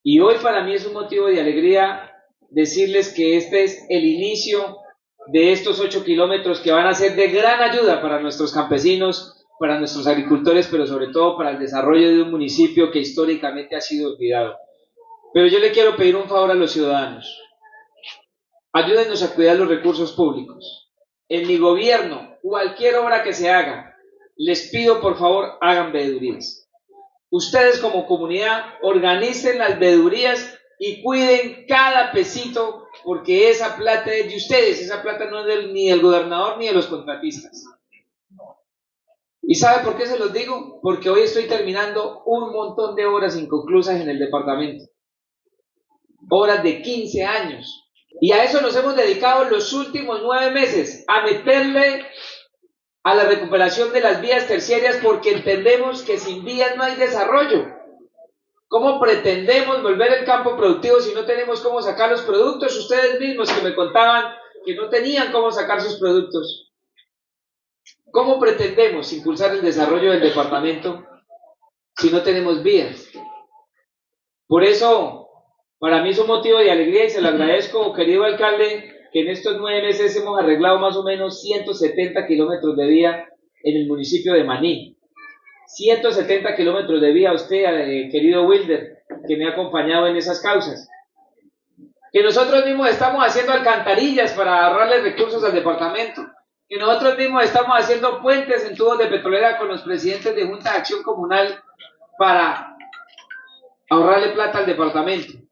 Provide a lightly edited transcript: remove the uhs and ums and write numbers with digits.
Y hoy para mí es un motivo de alegría decirles que este es el inicio de estos 8 kilómetros que van a ser de gran ayuda para nuestros campesinos, para nuestros agricultores, pero sobre todo para el desarrollo de un municipio que históricamente ha sido olvidado. Pero yo le quiero pedir un favor a los ciudadanos. Ayúdenos a cuidar los recursos públicos. En mi gobierno, cualquier obra que se haga, les pido por favor hagan veedurías. Ustedes como comunidad organicen las veedurías y cuiden cada pesito, porque esa plata es de ustedes, esa plata no es ni del gobernador ni de los contratistas. ¿Y sabe por qué se los digo? Porque hoy estoy terminando un montón de obras inconclusas en el departamento. Obras de 15 años. Y a eso nos hemos dedicado los últimos 9 meses, a meterle a la recuperación de las vías terciarias, porque entendemos que sin vías no hay desarrollo. ¿Cómo pretendemos volver el campo productivo si no tenemos cómo sacar los productos? Ustedes mismos que me contaban que no tenían cómo sacar sus productos. ¿Cómo pretendemos impulsar el desarrollo del departamento si no tenemos vías? Por eso, para mí es un motivo de alegría y se lo agradezco, querido alcalde, que en estos 9 meses hemos arreglado más o menos 170 kilómetros de vía en el municipio de Maní. 170 kilómetros de vía a usted, querido Wilder, que me ha acompañado en esas causas. Que nosotros mismos estamos haciendo alcantarillas para ahorrarle recursos al departamento. Que nosotros mismos estamos haciendo puentes en tubos de petrolera con los presidentes de Junta de Acción Comunal para ahorrarle plata al departamento.